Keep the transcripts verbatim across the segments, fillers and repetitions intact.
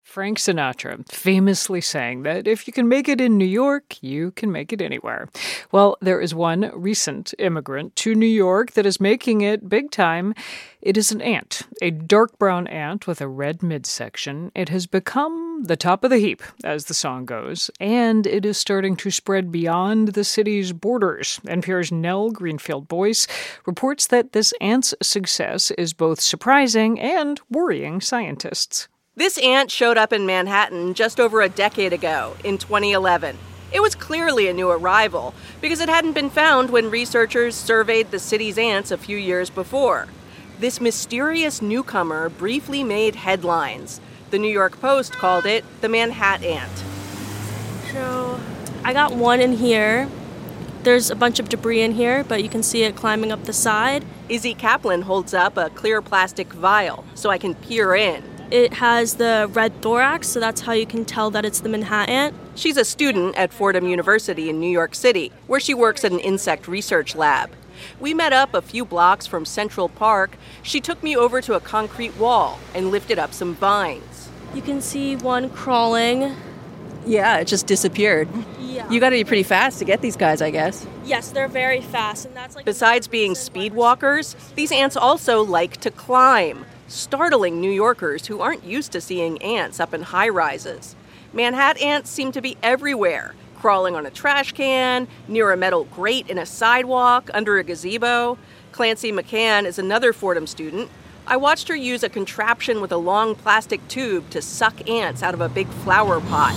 Frank Sinatra famously saying that if you can make it in New York, you can make it anywhere. Well, there is one recent immigrant to New York that is making it big time. It is an ant, a dark brown ant with a red midsection. It has become the top of the heap, as the song goes, and it is starting to spread beyond the city's borders. N P R's Nell Greenfield-Boyce reports that this ant's success is both surprising and worrying scientists. This ant showed up in Manhattan just over a decade ago, in twenty eleven. It was clearly a new arrival, because it hadn't been found when researchers surveyed the city's ants a few years before. This mysterious newcomer briefly made headlines. The New York Post called it the Manhattan ant. So, I got one in here. There's a bunch of debris in here, but you can see it climbing up the side. Izzy Kaplan holds up a clear plastic vial so I can peer in. It has the red thorax, so that's how you can tell that it's the Manhattan ant. She's a student at Fordham University in New York City, where she works at an insect research lab. We met up a few blocks from Central Park. She took me over to a concrete wall and lifted up some vines. You can see one crawling. Yeah, it just disappeared. Yeah. You gotta be pretty fast to get these guys, I guess. Yes, they're very fast, and that's like... Besides being speed walkers, these ants also like to climb, startling New Yorkers who aren't used to seeing ants up in high-rises. Manhattan ants seem to be everywhere, crawling on a trash can, near a metal grate in a sidewalk, under a gazebo. Clancy McCann is another Fordham student. I watched her use a contraption with a long plastic tube to suck ants out of a big flower pot.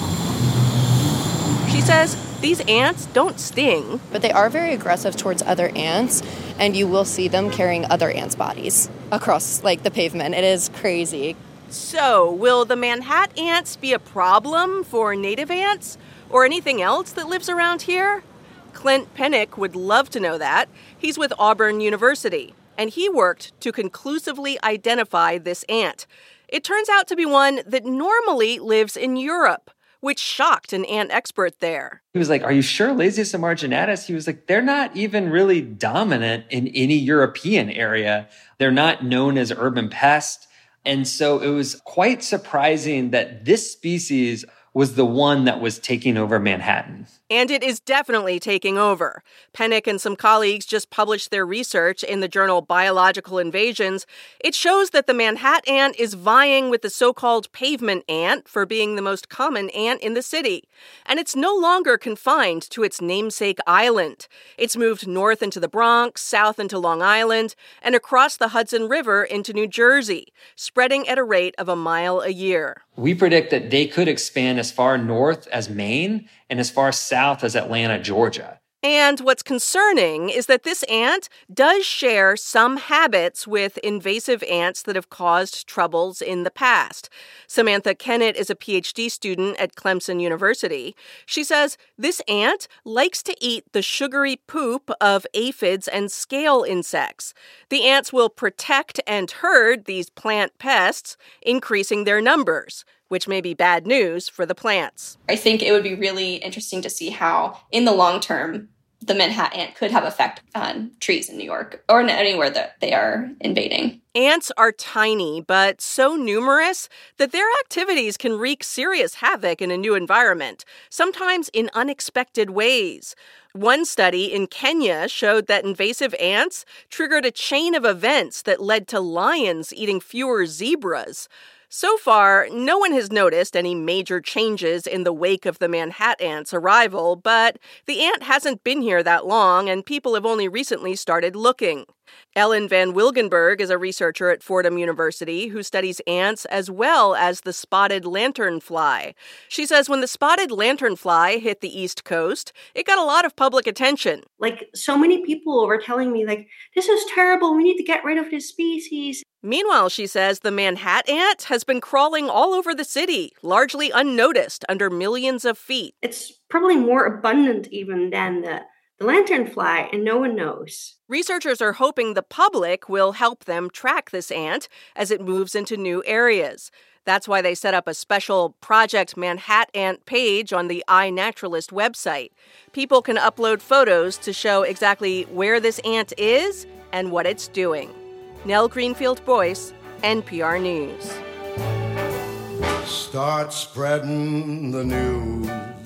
She says these ants don't sting. But they are very aggressive towards other ants, and you will see them carrying other ants' bodies across, like, the pavement. It is crazy. So, will the Manhattan ants be a problem for native ants or anything else that lives around here? Clint Pennick would love to know that. He's with Auburn University, and he worked to conclusively identify this ant. It turns out to be one that normally lives in Europe, which shocked an ant expert there. He was like, are you sure Lasius marginatus? He was like, they're not even really dominant in any European area. They're not known as urban pests. And so it was quite surprising that this species was the one that was taking over Manhattan. And it is definitely taking over. Pennick and some colleagues just published their research in the journal Biological Invasions. It shows that the Manhattan ant is vying with the so-called pavement ant for being the most common ant in the city. And it's no longer confined to its namesake island. It's moved north into the Bronx, south into Long Island, and across the Hudson River into New Jersey, spreading at a rate of a mile a year. We predict that they could expand as far north as Maine and as far south as Atlanta, Georgia. And what's concerning is that this ant does share some habits with invasive ants that have caused troubles in the past. Samantha Kennett is a P H D student at Clemson University. She says this ant likes to eat the sugary poop of aphids and scale insects. The ants will protect and herd these plant pests, increasing their numbers, which may be bad news for the plants. I think it would be really interesting to see how, in the long term, the Manhattan ant could have effect on trees in New York or anywhere that they are invading. Ants are tiny, but so numerous that their activities can wreak serious havoc in a new environment, sometimes in unexpected ways. One study in Kenya showed that invasive ants triggered a chain of events that led to lions eating fewer zebras. So far, no one has noticed any major changes in the wake of the Manhattan ant's arrival, but the ant hasn't been here that long, and people have only recently started looking. Ellen Van Wilgenberg is a researcher at Fordham University who studies ants as well as the spotted lanternfly. She says when the spotted lanternfly hit the East Coast, it got a lot of public attention. Like, so many people were telling me, like, this is terrible, we need to get rid of this species. Meanwhile, she says the Manhattan ant has been crawling all over the city, largely unnoticed under millions of feet. It's probably more abundant even than the, the lanternfly, and no one knows. Researchers are hoping the public will help them track this ant as it moves into new areas. That's why they set up a special Project Manhattan Ant page on the iNaturalist website. People can upload photos to show exactly where this ant is and what it's doing. Nell Greenfield-Boyce, N P R News. Start spreading the news.